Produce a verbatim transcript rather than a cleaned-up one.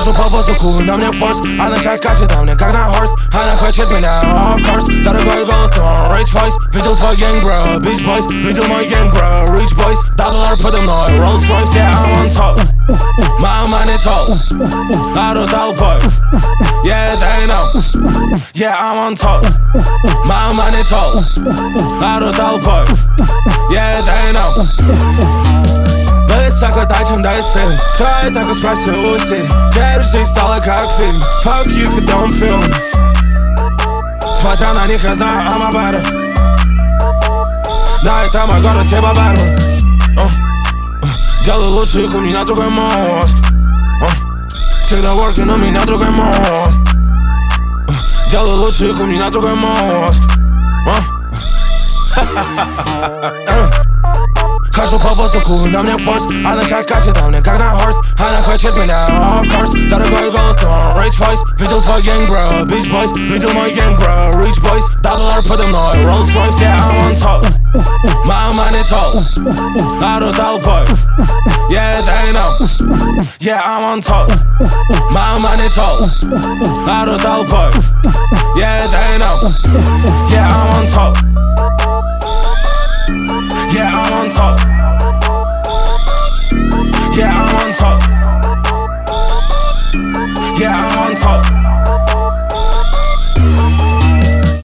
Хожу по воздуху, на мне форс. Она сейчас скачет, а мне как на хорс. Она хочет меня, of course. Дорогой голос, rich voice. Видел твой гэнг, bro, beach boys. Видел мой гэнг, bro, rich boys. Double R подо мной, Rolls Royce. Yeah, I'm on top. My money talk. Ару толпой. Yeah, they know. Yeah, I'm on top. My money talk. Ару толпой. Yeah, they know. Высоко тачим до силы. Кто это, как спросил у Сири. Теперь жизнь стала как в фильме. Fuck you if you don't feel me. Смотря на них, я знаю, I'm about it. Да, это мой город, типа бармен. uh, uh, Делаю лучше, их у меня другой мозг. uh, Всегда working, у меня другой мозг. uh, Делаю лучше, их у меня другой мозг. uh, uh. Хожу по воздуху, на мне форс. Она сейчас скачет, а мне как на хорс. Она хочет меня, of course. Дорогой голос, rich voice. Видел твой гэнг, bro, beach boys. Видел мой гэнг, bro, rich boys. Double R подо мной, Rolls Royce. Yeah, I'm on top. My money talk. Ару толпой. Yeah, they know. Yeah, I'm on top. My money talk. Ару толпой. Yeah, they know. Yeah, I'm on top.